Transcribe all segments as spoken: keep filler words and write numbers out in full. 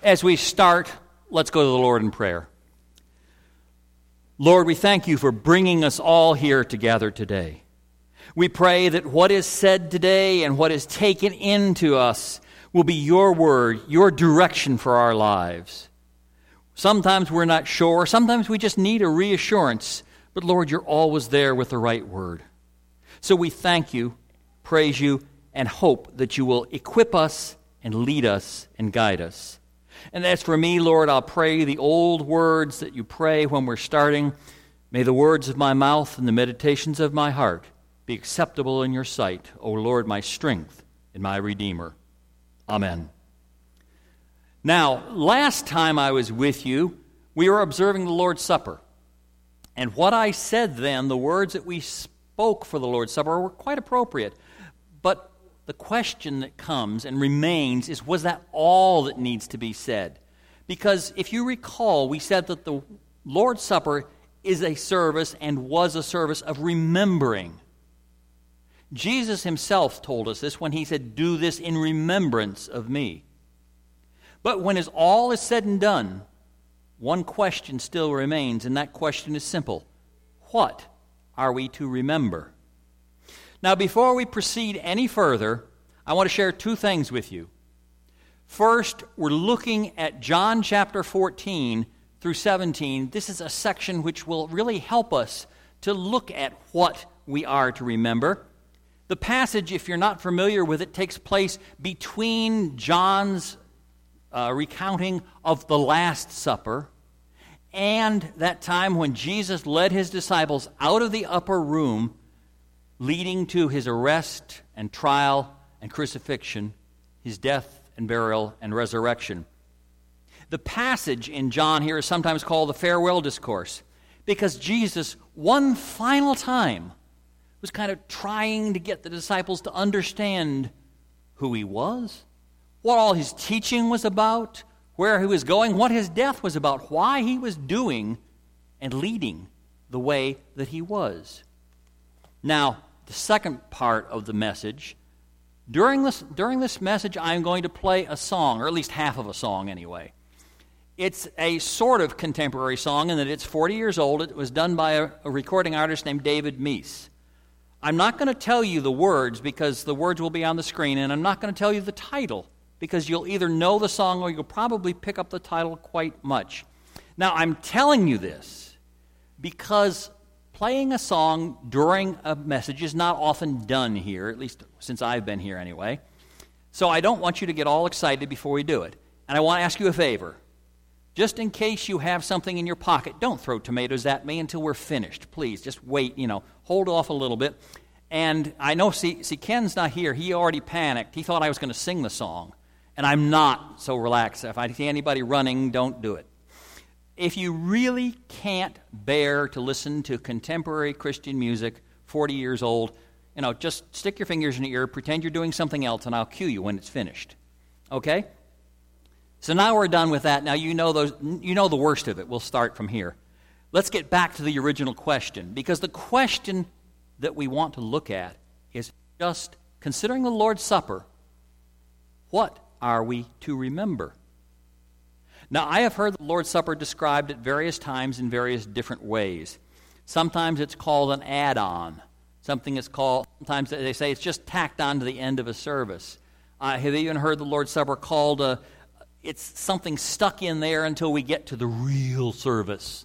As we start, let's go to the Lord in prayer. Lord, we thank you for bringing us all here together today. We pray that what is said today and what is taken into us will be your word, your direction for our lives. Sometimes we're not sure. Sometimes we just need a reassurance. But Lord, you're always there with the right word. So we thank you, praise you, and hope that you will equip us and lead us and guide us. And as for me, Lord, I'll pray the old words that you pray when we're starting. May the words of my mouth and the meditations of my heart be acceptable in your sight, O Lord, my strength and my Redeemer. Amen. Now, last time I was with you, we were observing the Lord's Supper. And what I said then, the words that we spoke for the Lord's Supper, were quite appropriate. But the question that comes and remains is, was that all that needs to be said? Because if you recall, we said that the Lord's Supper is a service and was a service of remembering. Jesus himself told us this when he said, "Do this in remembrance of me." But when is all is said and done, one question still remains, and that question is simple. What are we to remember? Now, before we proceed any further, I want to share two things with you. First, we're looking at John chapter fourteen through seventeen. This is a section which will really help us to look at what we are to remember. The passage, if you're not familiar with it, takes place between John's uh, recounting of the Last Supper and that time when Jesus led his disciples out of the upper room leading to his arrest and trial and crucifixion, his death and burial and resurrection. The passage in John here is sometimes called the farewell discourse because Jesus, one final time, was kind of trying to get the disciples to understand who he was, what all his teaching was about, where he was going, what his death was about, why he was doing and leading the way that he was. Now, the second part of the message, during this, during this message, I'm going to play a song, or at least half of a song anyway. It's a sort of contemporary song in that it's forty years old. It was done by a, a recording artist named David Meese. I'm not going to tell you the words because the words will be on the screen, and I'm not going to tell you the title because you'll either know the song or you'll probably pick up the title quite much. Now, I'm telling you this because playing a song during a message is not often done here, at least since I've been here anyway. So I don't want you to get all excited before we do it. And I want to ask you a favor. Just in case you have something in your pocket, don't throw tomatoes at me until we're finished. Please, just wait, you know, hold off a little bit. And I know, see, see Ken's not here. He already panicked. He thought I was going to sing the song. And I'm not, so relax. If I see anybody running, don't do it. If you really can't bear to listen to contemporary Christian music, forty years old, you know, just stick your fingers in your ear, pretend you're doing something else, and I'll cue you when it's finished. Okay? So now we're done with that. Now you know those. You know the worst of it. We'll start from here. Let's get back to the original question, because the question that we want to look at is just considering the Lord's Supper, what are we to remember? Now, I have heard the Lord's Supper described at various times in various different ways. Sometimes it's called an add-on. Something is called, sometimes they say it's just tacked on to the end of a service. I have even heard the Lord's Supper called a, it's something stuck in there until we get to the real service.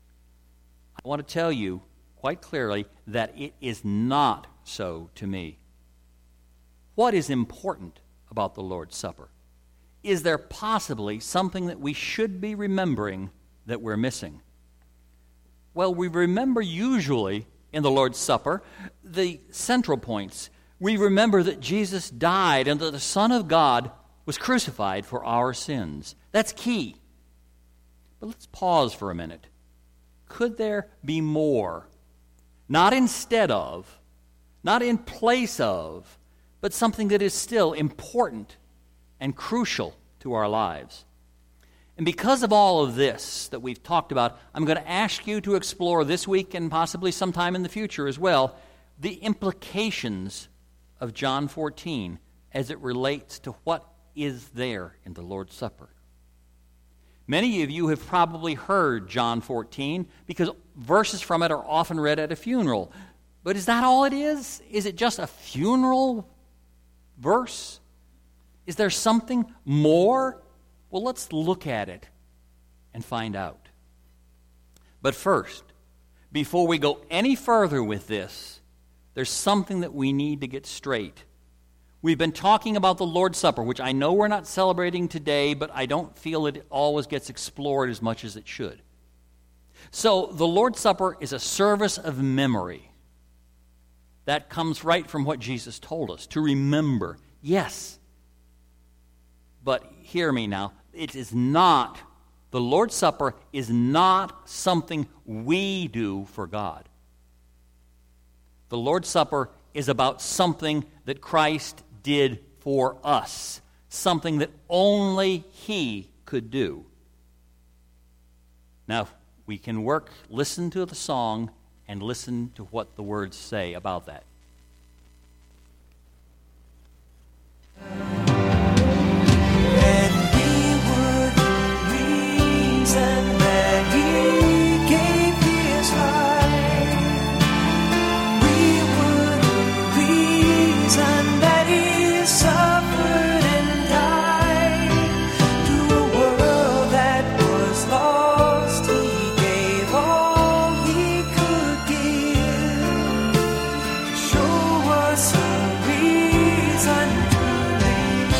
I want to tell you quite clearly that it is not so to me. What is important about the Lord's Supper? Is there possibly something that we should be remembering that we're missing? Well, we remember usually in the Lord's Supper the central points. We remember that Jesus died and that the Son of God was crucified for our sins. That's key. But let's pause for a minute. Could there be more? Not instead of, not in place of, but something that is still important and crucial to our lives. And because of all of this that we've talked about, I'm going to ask you to explore this week and possibly sometime in the future as well, the implications of John fourteen as it relates to what is there in the Lord's Supper. Many of you have probably heard John fourteen because verses from it are often read at a funeral. But is that all it is? Is it just a funeral verse? Is there something more? Well, let's look at it and find out. But first, before we go any further with this, there's something that we need to get straight. We've been talking about the Lord's Supper, which I know we're not celebrating today, but I don't feel it always gets explored as much as it should. So the Lord's Supper is a service of memory. That comes right from what Jesus told us, to remember. Yes. But hear me now. It is not, the Lord's Supper is not something we do for God. The Lord's Supper is about something that Christ did for us, something that only He could do. Now, we can work, listen to the song, and listen to what the words say about that. And we would reason that He gave His life. We would reason that He suffered and died. To a world that was lost, He gave all He could give. To show us a reason to live.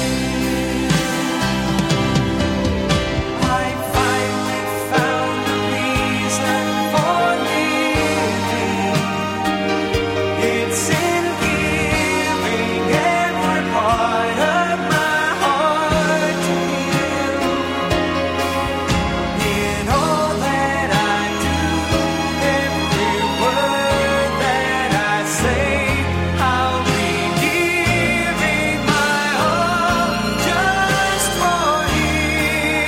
I finally found the reason for living. It's in giving every part of my heart to Him. In all that I do, every word that I say, I'll be giving my all just for Him,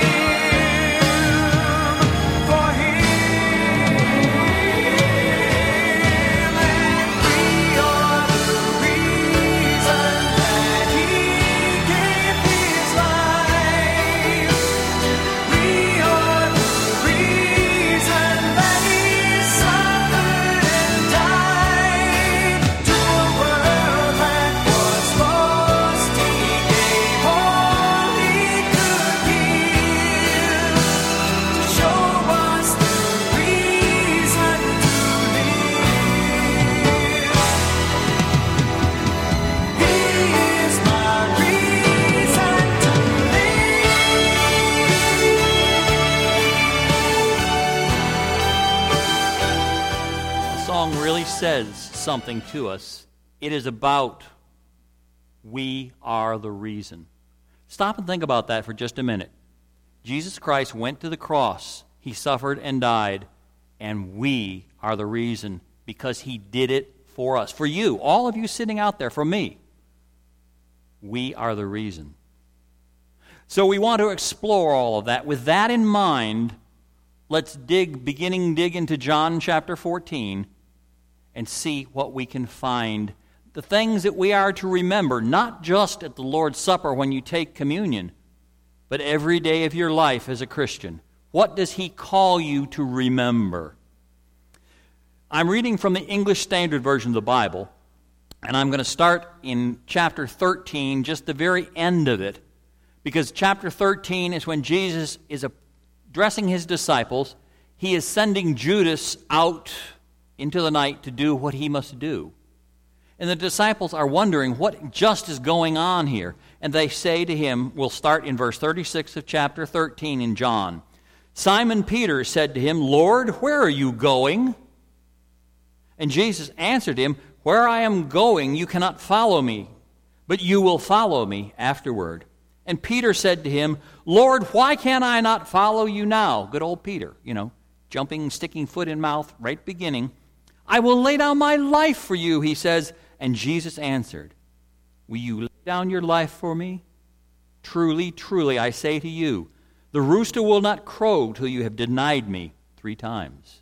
for Him. And we are the reason that He gave His life. We are the reason that He suffered and died. To a world that was lost, He gave all He could give. To show us the reason to live. He is my reason to The song really says something to us. It is about we are the reason. Stop and think about that for just a minute. Jesus Christ went to the cross. He suffered and died, and we are the reason because He did it for us. For you, all of you sitting out there, for me, we are the reason. So we want to explore all of that. With that in mind, let's dig, beginning dig into John chapter fourteen and see what we can find. The things that we are to remember, not just at the Lord's Supper when you take communion, but every day of your life as a Christian. What does He call you to remember? I'm reading from the English Standard Version of the Bible, and I'm going to start in chapter thirteen, just the very end of it, because chapter thirteen is when Jesus is addressing His disciples. He is sending Judas out into the night to do what he must do. And the disciples are wondering what just is going on here. And they say to Him, we'll start in verse thirty-six of chapter thirteen in John. Simon Peter said to Him, Lord, where are you going? And Jesus answered him, where I am going you cannot follow me, but you will follow me afterward. And Peter said to Him, Lord, why can I not follow you now? Good old Peter, you know, jumping, sticking foot in mouth, right beginning. I will lay down my life for you, he says. And Jesus answered, will you lay down your life for me? Truly, truly, I say to you, the rooster will not crow till you have denied me three times.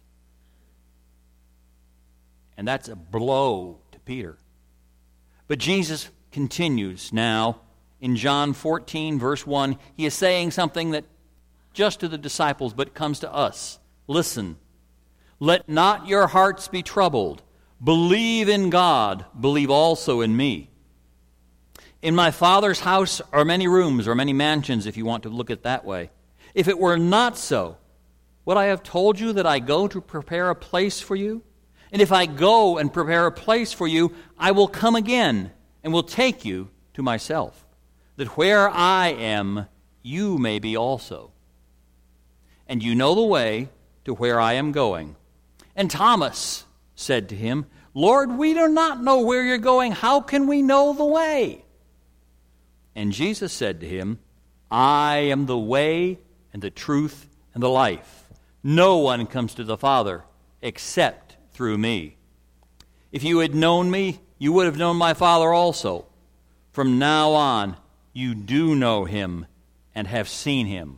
And that's a blow to Peter. But Jesus continues now in John fourteen, verse one. He is saying something that just to the disciples, but it comes to us. Listen, let not your hearts be troubled. Believe in God, believe also in me. In my Father's house are many rooms, or many mansions, if you want to look at it that way. If it were not so, would I have told you that I go to prepare a place for you? And if I go and prepare a place for you, I will come again and will take you to myself, that where I am, you may be also. And you know the way to where I am going. And Thomas said to him, Lord, we do not know where you're going. How can we know the way? And Jesus said to him, I am the way and the truth and the life. No one comes to the Father except through me. If you had known me, you would have known my Father also. From now on, you do know him and have seen him.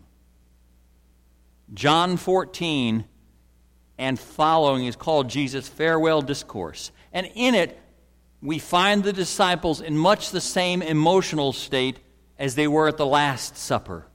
John fourteen and following is called Jesus' farewell discourse. And in it, we find the disciples in much the same emotional state as they were at the Last Supper.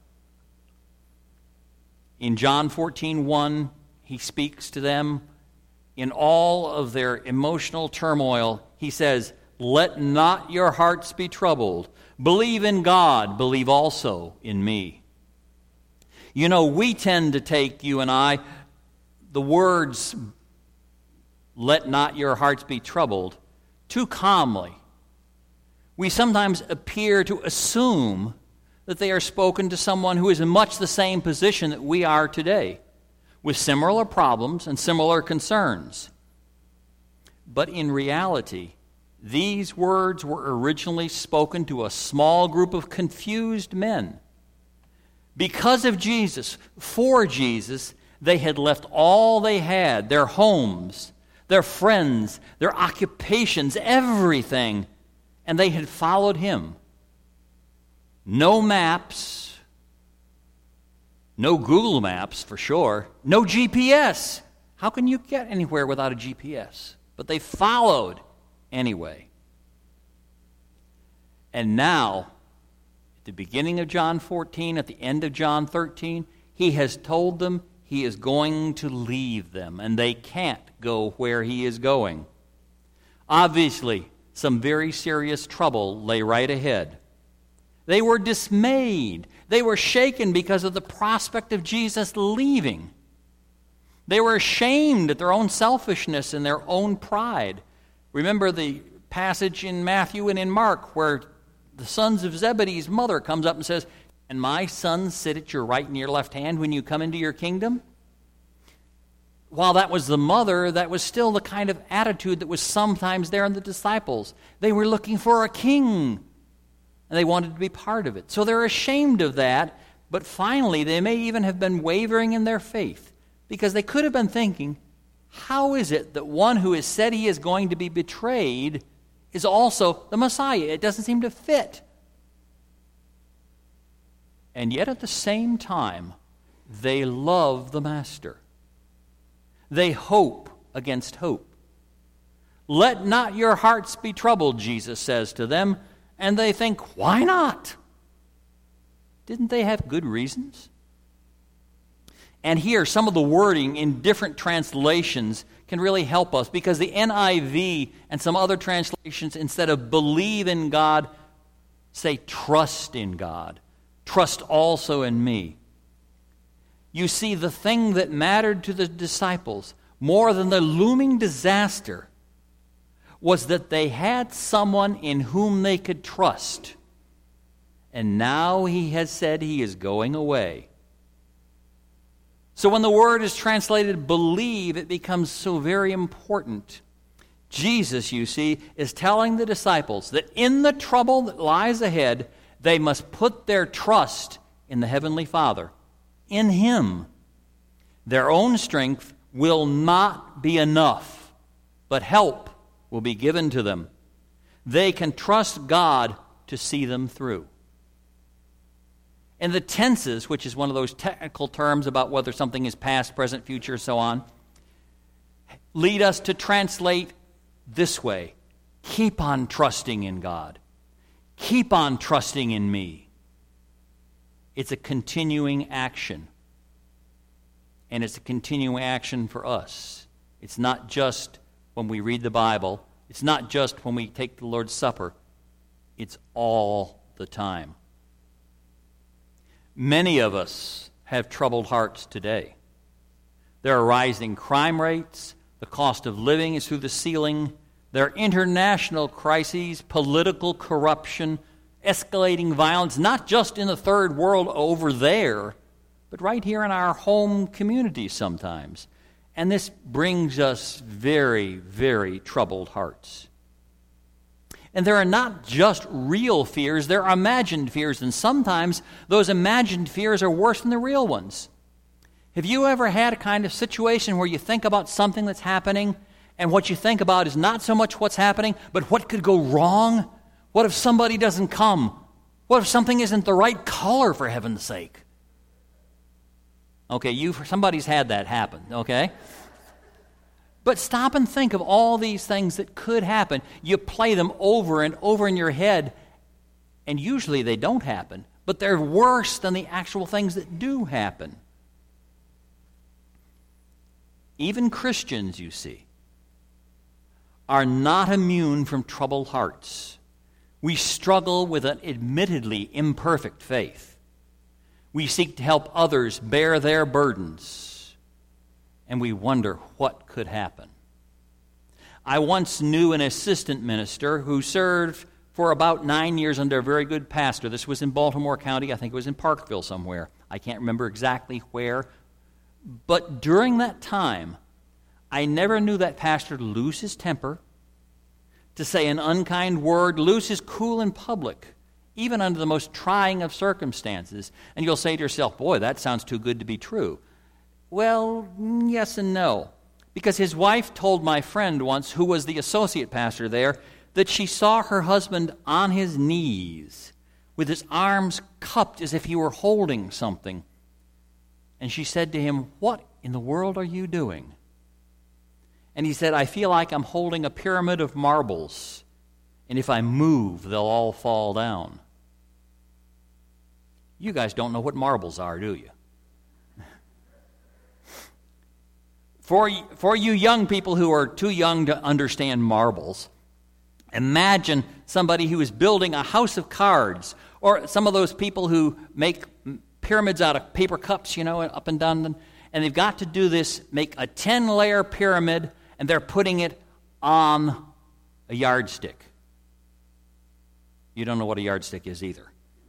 In John fourteen one, he speaks to them. In all of their emotional turmoil, he says, let not your hearts be troubled. Believe in God, believe also in me. You know, we tend to take, you and I, the words, let not your hearts be troubled, too calmly. We sometimes appear to assume that they are spoken to someone who is in much the same position that we are today, with similar problems and similar concerns. But in reality, these words were originally spoken to a small group of confused men. Because of Jesus, for Jesus, they had left all they had, their homes, their friends, their occupations, everything, and they had followed him. No maps, no Google Maps for sure, no G P S. How can you get anywhere without a G P S? But they followed anyway. And now, at the beginning of John fourteen, at the end of John thirteen, he has told them he is going to leave them, and they can't go where he is going. Obviously, some very serious trouble lay right ahead. They were dismayed. They were shaken because of the prospect of Jesus leaving. They were ashamed at their own selfishness and their own pride. Remember the passage in Matthew and in Mark where the sons of Zebedee's mother comes up and says, and my sons sit at your right and your left hand when you come into your kingdom? While that was the mother, that was still the kind of attitude that was sometimes there in the disciples. They were looking for a king, and they wanted to be part of it. So they're ashamed of that, but finally they may even have been wavering in their faith, because they could have been thinking, how is it that one who has said he is going to be betrayed is also the Messiah? It doesn't seem to fit. And yet at the same time, they love the Master. They hope against hope. Let not your hearts be troubled, Jesus says to them, and they think, why not? Didn't they have good reasons? And here, some of the wording in different translations can really help us, because the N I V and some other translations, instead of believe in God, say trust in God. Trust also in me. You see, the thing that mattered to the disciples more than the looming disaster was that they had someone in whom they could trust. And now he has said he is going away. So when the word is translated believe, it becomes so very important. Jesus, you see, is telling the disciples that in the trouble that lies ahead, they must put their trust in the Heavenly Father, in him. Their own strength will not be enough, but help will be given to them. They can trust God to see them through. And the tenses, which is one of those technical terms about whether something is past, present, future, so on, lead us to translate this way. Keep on trusting in God. Keep on trusting in me. It's a continuing action. and it's a continuing action for us. It's not just when we read the Bible. It's not just when we take the Lord's Supper. It's all the time. Many of us have troubled hearts today. There are rising crime rates. The cost of living is through the ceiling. There are international crises, political corruption, escalating violence, not just in the third world over there, but right here in our home community sometimes. And this brings us very, very troubled hearts. And there are not just real fears, there are imagined fears, and sometimes those imagined fears are worse than the real ones. Have you ever had a kind of situation where you think about something that's happening, and what you think about is not so much what's happening, but what could go wrong? What if somebody doesn't come? What if something isn't the right color, for heaven's sake? Okay, you somebody's had that happen, okay? But stop and think of all these things that could happen. You play them over and over in your head, and usually they don't happen, but they're worse than the actual things that do happen. Even Christians, you see, are not immune from troubled hearts. We struggle with an admittedly imperfect faith. We seek to help others bear their burdens, and we wonder what could happen. I once knew an assistant minister who served for about nine years under a very good pastor. This was in Baltimore County. I think it was in Parkville somewhere. I can't remember exactly where. But during that time, I never knew that pastor lose his temper, to say an unkind word, lose his cool in public, even under the most trying of circumstances. And you'll say to yourself, boy, that sounds too good to be true. Well, yes and no. Because his wife told my friend once, who was the associate pastor there, that she saw her husband on his knees with his arms cupped as if he were holding something. And she said to him, "What in the world are you doing?" And he said, "I feel like I'm holding a pyramid of marbles, and if I move, they'll all fall down." You guys don't know what marbles are, do you? For, for you young people who are too young to understand marbles, imagine somebody who is building a house of cards, or some of those people who make pyramids out of paper cups, you know, up and down, and they've got to do this, make a ten-layer pyramid, and they're putting it on a yardstick. You don't know what a yardstick is either.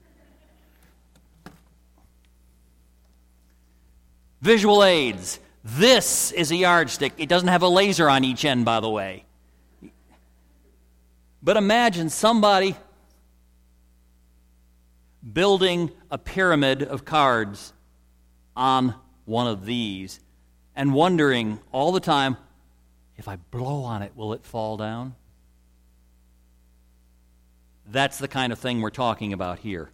Visual aids. This is a yardstick. It doesn't have a laser on each end, by the way. But imagine somebody building a pyramid of cards on one of these and wondering all the time, if I blow on it, will it fall down? That's the kind of thing we're talking about here.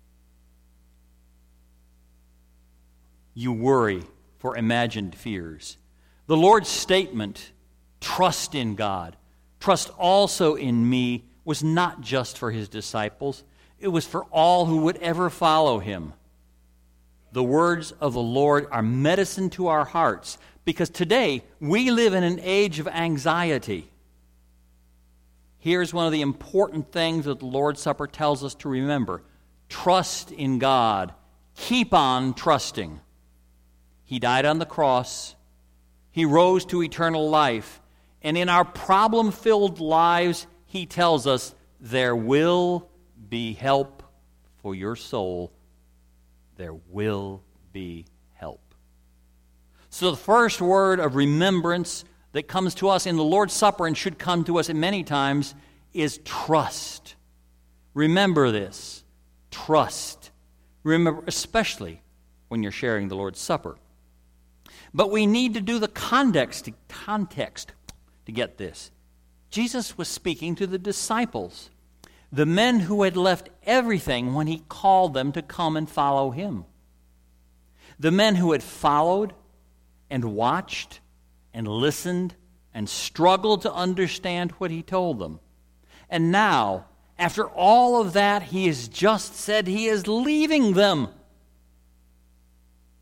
You worry for imagined fears. The Lord's statement, trust in God, trust also in me, was not just for his disciples. It was for all who would ever follow him. The words of the Lord are medicine to our hearts, because today we live in an age of anxiety. Here's one of the important things that the Lord's Supper tells us to remember. Trust in God. Keep on trusting. He died on the cross. He rose to eternal life. And in our problem-filled lives, he tells us there will be help for your soul. There will be help. So the first word of remembrance that comes to us in the Lord's Supper and should come to us many times is trust. Remember this. Trust. Remember, especially when you're sharing the Lord's Supper. But we need to do the context, context to get this. Jesus was speaking to the disciples, the men who had left everything when he called them to come and follow him. The men who had followed and watched and listened and struggled to understand what he told them. And now, after all of that, he has just said he is leaving them.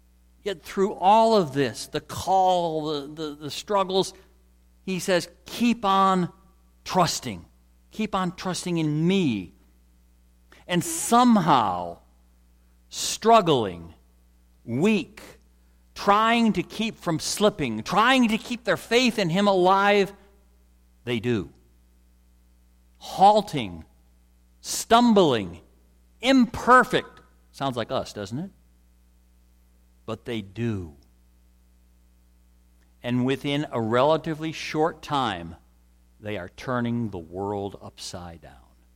Yet through all of this, the call, the, the, the struggles, he says, keep on trusting. Keep on trusting in me. And somehow, struggling, weak, trying to keep from slipping, trying to keep their faith in him alive, they do. Halting, stumbling, imperfect. Sounds like us, doesn't it? But they do. And within a relatively short time, they are turning the world upside down.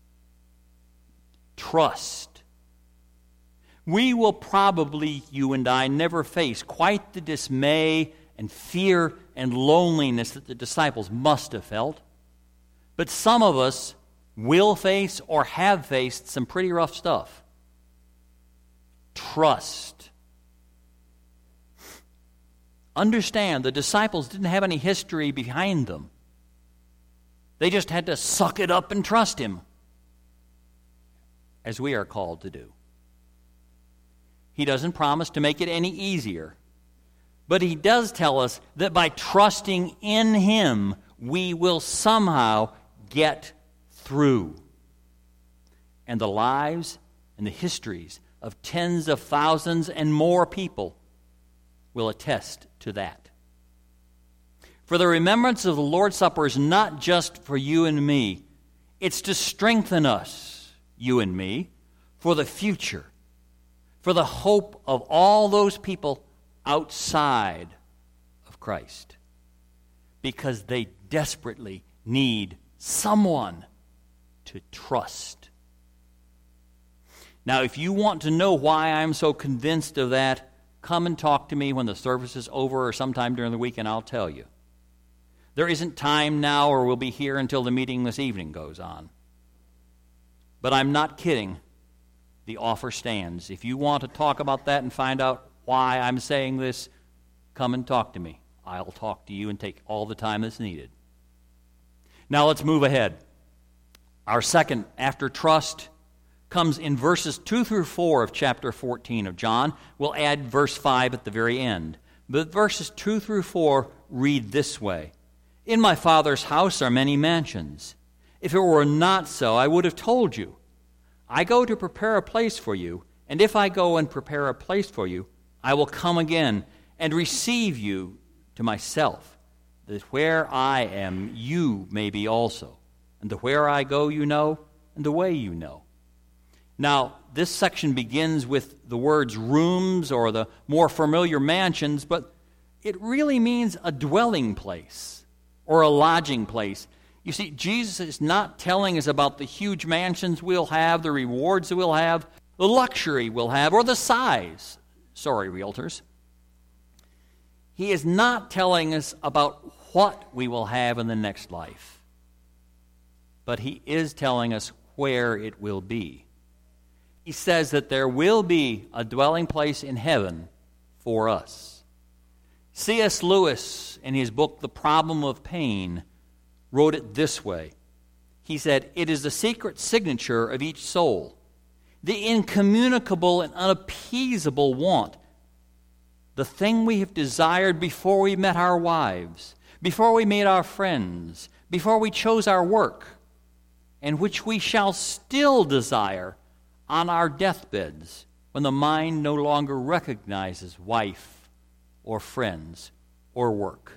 Trust. We will probably, you and I, never face quite the dismay and fear and loneliness that the disciples must have felt. But some of us will face or have faced some pretty rough stuff. Trust. Understand, the disciples didn't have any history behind them. They just had to suck it up and trust him, as we are called to do. He doesn't promise to make it any easier, but he does tell us that by trusting in him, we will somehow get through. And the lives and the histories of tens of thousands and more people will attest to that. For the remembrance of the Lord's Supper is not just for you and me. It's to strengthen us, you and me, for the future, for the hope of all those people outside of Christ, because they desperately need someone to trust. Now, if you want to know why I'm so convinced of that, come and talk to me when the service is over or sometime during the week, and I'll tell you. There isn't time now, or we'll be here until the meeting this evening goes on. But I'm not kidding. The offer stands. If you want to talk about that and find out why I'm saying this, come and talk to me. I'll talk to you and take all the time that's needed. Now let's move ahead. Our second, after trust, comes in verses two through four of chapter fourteen of John. We'll add verse five at the very end. But verses two through four read this way. In my Father's house are many mansions. If it were not so, I would have told you. I go to prepare a place for you, and if I go and prepare a place for you, I will come again and receive you to myself, that where I am, you may be also. And the where I go you know, and the way you know. Now, this section begins with the words rooms or the more familiar mansions, but it really means a dwelling place or a lodging place. You see, Jesus is not telling us about the huge mansions we'll have, the rewards that we'll have, the luxury we'll have, or the size. Sorry, realtors. He is not telling us about what we will have in the next life, but he is telling us where it will be. He says that there will be a dwelling place in heaven for us. C S Lewis, in his book, The Problem of Pain, wrote it this way. He said, "It is the secret signature of each soul, the incommunicable and unappeasable want, the thing we have desired before we met our wives, before we made our friends, before we chose our work, and which we shall still desire on our deathbeds when the mind no longer recognizes wife or friends or work.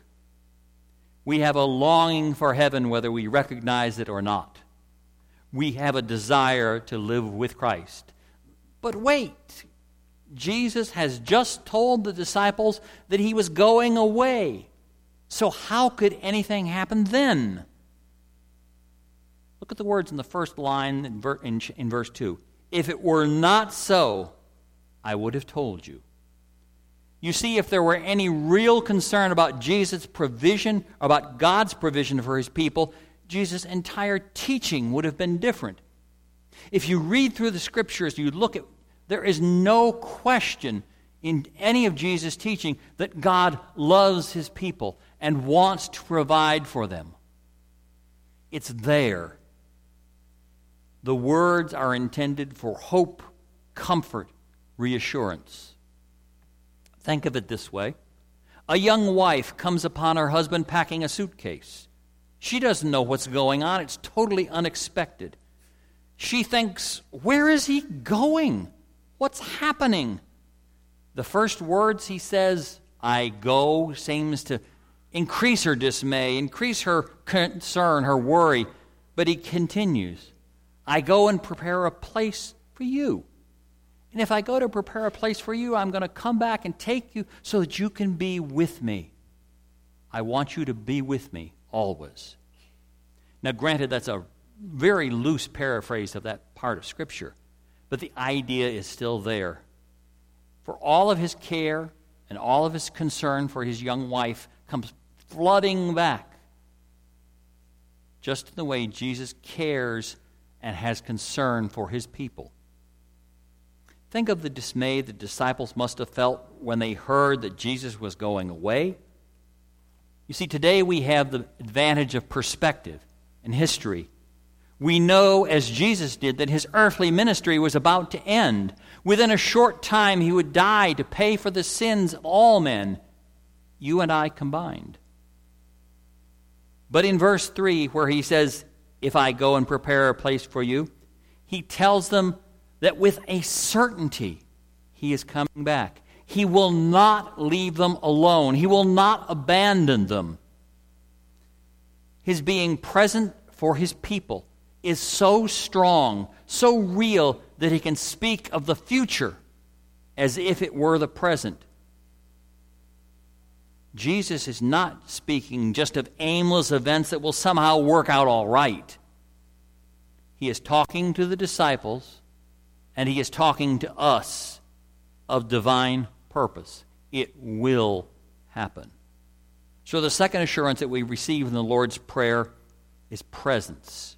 We have a longing for heaven whether we recognize it or not. We have a desire to live with Christ. But wait, Jesus has just told the disciples that he was going away. So how could anything happen then? Look at the words in the first line in, ver- in, in verse two. If it were not so, I would have told you. You see, if there were any real concern about Jesus' provision, about God's provision for his people, Jesus' entire teaching would have been different. If you read through the Scriptures, you look at, there is no question in any of Jesus' teaching that God loves his people and wants to provide for them. It's there. The words are intended for hope, comfort, reassurance. Think of it this way. A young wife comes upon her husband packing a suitcase. She doesn't know what's going on. It's totally unexpected. She thinks, where is he going? What's happening? The first words he says, I go, seems to increase her dismay, increase her concern, her worry. But he continues, I go and prepare a place for you. And if I go to prepare a place for you, I'm going to come back and take you so that you can be with me. I want you to be with me always. Now, granted, that's a very loose paraphrase of that part of Scripture, but the idea is still there. For all of his care and all of his concern for his young wife comes flooding back, just in the way Jesus cares and has concern for his people. Think of the dismay the disciples must have felt when they heard that Jesus was going away. You see, today we have the advantage of perspective and history. We know, as Jesus did, that his earthly ministry was about to end. Within a short time, he would die to pay for the sins of all men, you and I combined. But in verse three, where he says, if I go and prepare a place for you, he tells them that with a certainty he is coming back. He will not leave them alone. He will not abandon them. His being present for his people is so strong, so real, that he can speak of the future as if it were the present. Jesus is not speaking just of aimless events that will somehow work out all right. He is talking to the disciples, and he is talking to us of divine purpose. It will happen. So the second assurance that we receive in the Lord's Prayer is presence.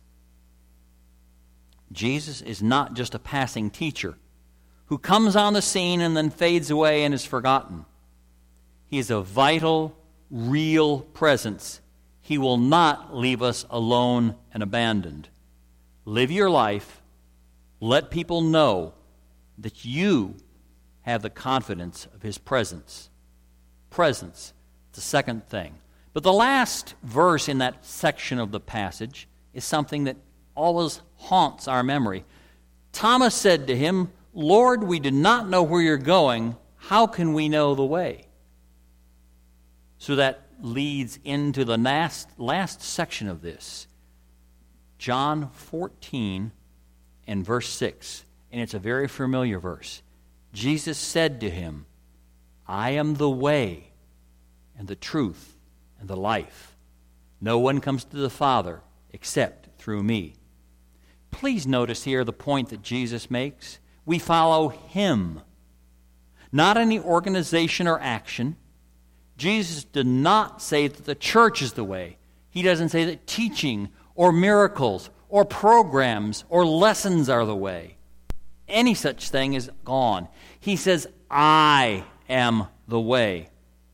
Jesus is not just a passing teacher who comes on the scene and then fades away and is forgotten. He is a vital, real presence. He will not leave us alone and abandoned. Live your life. Let people know that you have the confidence of his presence. Presence, the second thing. But the last verse in that section of the passage is something that always haunts our memory. Thomas said to him, Lord, we do not know where you're going. How can we know the way? So that leads into the last, last section of this. John fourteen and verse six. And it's a very familiar verse. Jesus said to him, I am the way and the truth and the life. No one comes to the Father except through me. Please notice here the point that Jesus makes. We follow him, not any organization or action. Jesus did not say that the church is the way. He doesn't say that teaching or miracles or programs or lessons are the way. Any such thing is gone. He says, I am the way.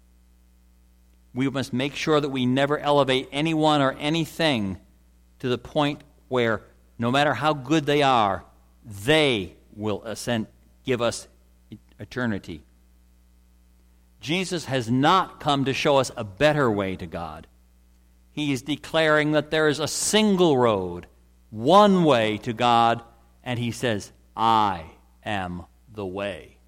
We must make sure that we never elevate anyone or anything to the point where no matter how good they are, they will ascend, give us eternity. Jesus has not come to show us a better way to God. He is declaring that there is a single road, one way to God, and he says, I am the way.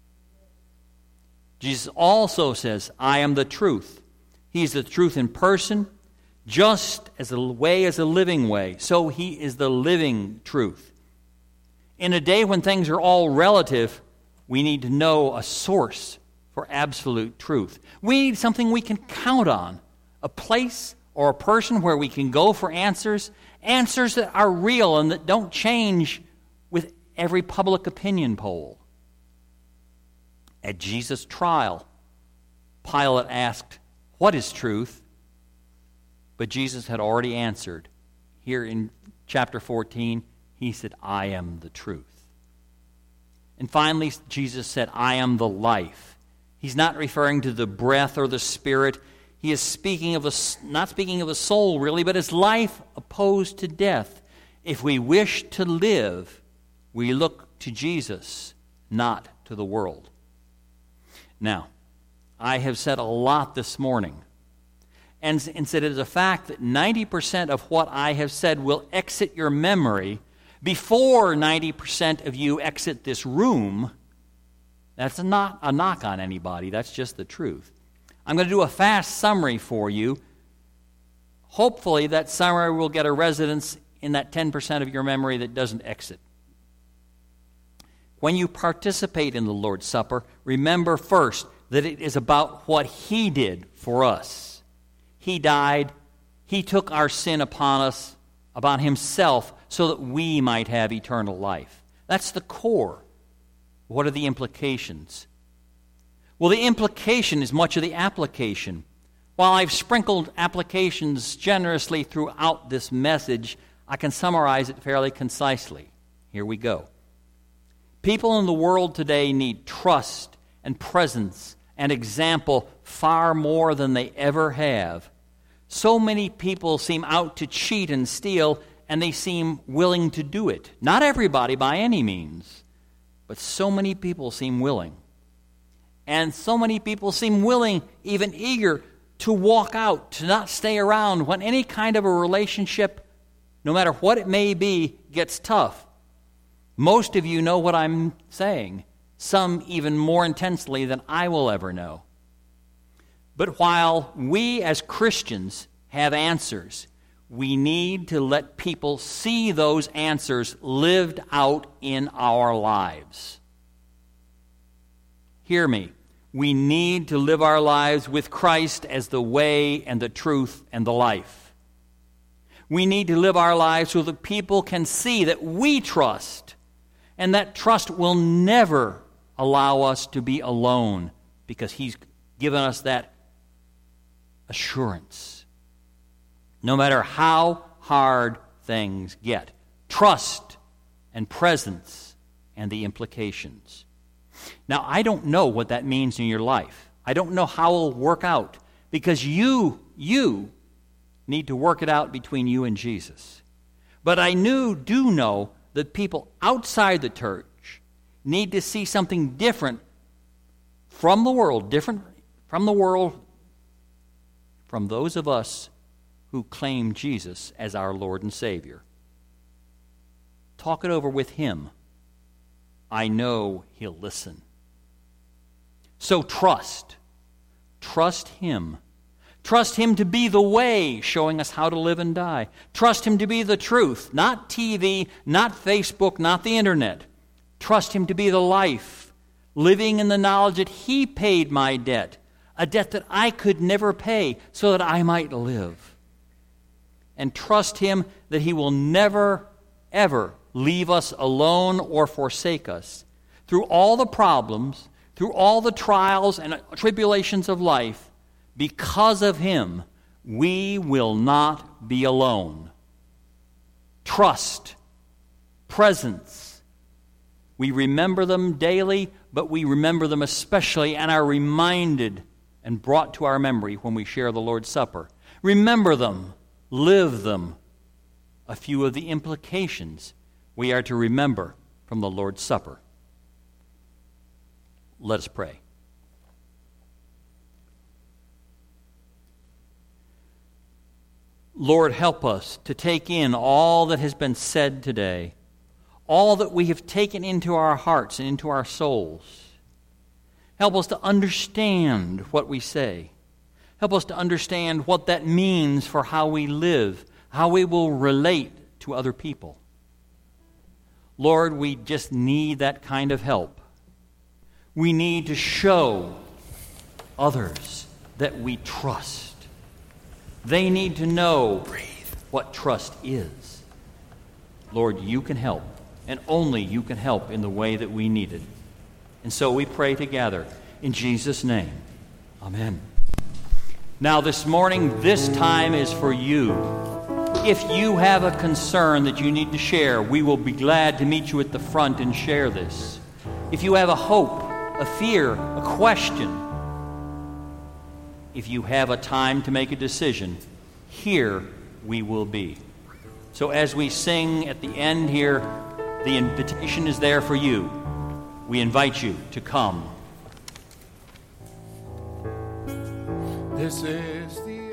Jesus also says, I am the truth. He is the truth in person, just as a way is a living way, so he is the living truth. In a day when things are all relative, we need to know a source for absolute truth. We need something we can count on, a place or a person where we can go for answers, answers that are real and that don't change with every public opinion poll. At Jesus' trial, Pilate asked, what is truth? But Jesus had already answered. Here in chapter fourteen, he said, I am the truth. And finally, Jesus said, I am the life. He's not referring to the breath or the spirit. He is speaking of the, not speaking of the soul, really, but his life opposed to death. If we wish to live, we look to Jesus, not to the world. Now, I have said a lot this morning, and, and said it is a fact that ninety percent of what I have said will exit your memory before ninety percent of you exit this room. That's a not a knock on anybody. That's just the truth. I'm going to do a fast summary for you. Hopefully that summary will get a residence in that ten percent of your memory that doesn't exit. When you participate in the Lord's Supper, remember first that it is about what He did for us. He died. He took our sin upon us, upon Himself, so that we might have eternal life. That's the core. What are the implications? Well, the implication is much of the application. While I've sprinkled applications generously throughout this message, I can summarize it fairly concisely. Here we go. People in the world today need trust and presence and example far more than they ever have. So many people seem out to cheat and steal, and they seem willing to do it. Not everybody by any means, but so many people seem willing. And so many people seem willing, even eager, to walk out, to not stay around when any kind of a relationship, no matter what it may be, gets tough. Most of you know what I'm saying, some even more intensely than I will ever know. But while we as Christians have answers, we need to let people see those answers lived out in our lives. Hear me. We need to live our lives with Christ as the way and the truth and the life. We need to live our lives so that people can see that we trust, and that trust will never allow us to be alone because He's given us that assurance. No matter how hard things get, trust and presence and the implications. Now, I don't know what that means in your life. I don't know how it will work out because you, you need to work it out between you and Jesus. But I knew, do know that people outside the church need to see something different from the world, different from the world, from those of us who claim Jesus as our Lord and Savior. Talk it over with Him. I know He'll listen. So trust. Trust Him. Trust Him to be the way, showing us how to live and die. Trust Him to be the truth, not T V, not Facebook, not the internet. Trust Him to be the life, living in the knowledge that He paid my debt, a debt that I could never pay so that I might live. And trust Him that He will never, ever leave us alone or forsake us. Through all the problems, through all the trials and tribulations of life, because of Him, we will not be alone. Trust, presence. We remember them daily, but we remember them especially and are reminded and brought to our memory when we share the Lord's Supper. Remember them, live them. A few of the implications we are to remember from the Lord's Supper. Let us pray. Lord, help us to take in all that has been said today, all that we have taken into our hearts and into our souls. Help us to understand what we say. Help us to understand what that means for how we live, how we will relate to other people. Lord, we just need that kind of help. We need to show others that we trust. They need to know what trust is. Lord, you can help, and only you can help in the way that we need it. And so we pray together in Jesus' name. Amen. Now this morning, this time is for you. If you have a concern that you need to share, we will be glad to meet you at the front and share this. If you have a hope, a fear, a question, if you have a time to make a decision, here we will be. So as we sing at the end here, the invitation is there for you. We invite you to come. This is the